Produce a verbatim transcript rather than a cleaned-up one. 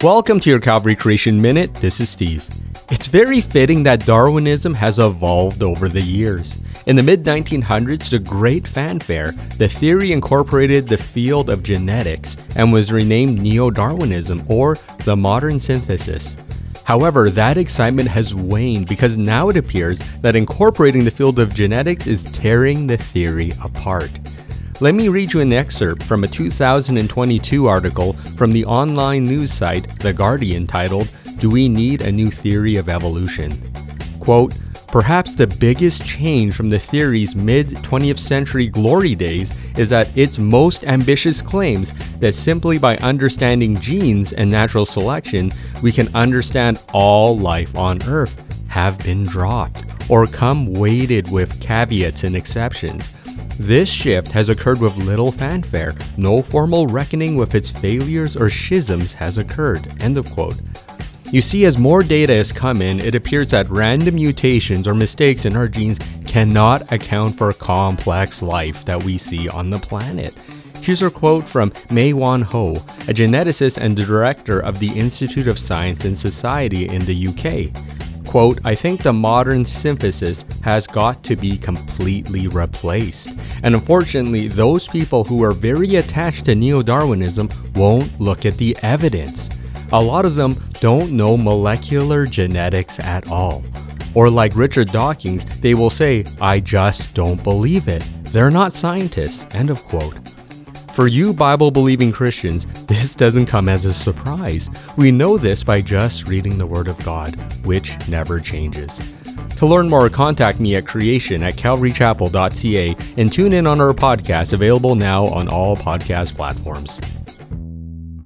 Welcome to your Calvary Creation Minute. This is Steve. It's very fitting that Darwinism has evolved over the years. In the mid nineteen hundreds, to great fanfare, the theory incorporated the field of genetics and was renamed Neo-Darwinism, or the modern synthesis. However, that excitement has waned because now it appears that incorporating the field of genetics is tearing the theory apart. Let me read you an excerpt from a two thousand twenty-two article from the online news site The Guardian titled, "Do We Need a New Theory of Evolution?" Quote, "Perhaps the biggest change from the theory's mid-twentieth century glory days is that its most ambitious claims that simply by understanding genes and natural selection, we can understand all life on Earth have been dropped or come weighted with caveats and exceptions. This shift has occurred with little fanfare. No formal reckoning with its failures or schisms has occurred." End of quote. You see, as more data has come in, it appears that random mutations or mistakes in our genes cannot account for complex life that we see on the planet. Here's a quote from Mei-Wan Ho, a geneticist and director of the Institute of Science and Society in the U K. Quote, "I think the modern synthesis has got to be completely replaced. And unfortunately, those people who are very attached to Neo-Darwinism won't look at the evidence. A lot of them don't know molecular genetics at all. Or like Richard Dawkins, they will say, 'I just don't believe it. They're not scientists.'" End of quote. For you Bible-believing Christians, this doesn't come as a surprise. We know this by just reading the Word of God, which never changes. To learn more, contact me at creation at calvary chapel dot c a and tune in on our podcast, available now on all podcast platforms.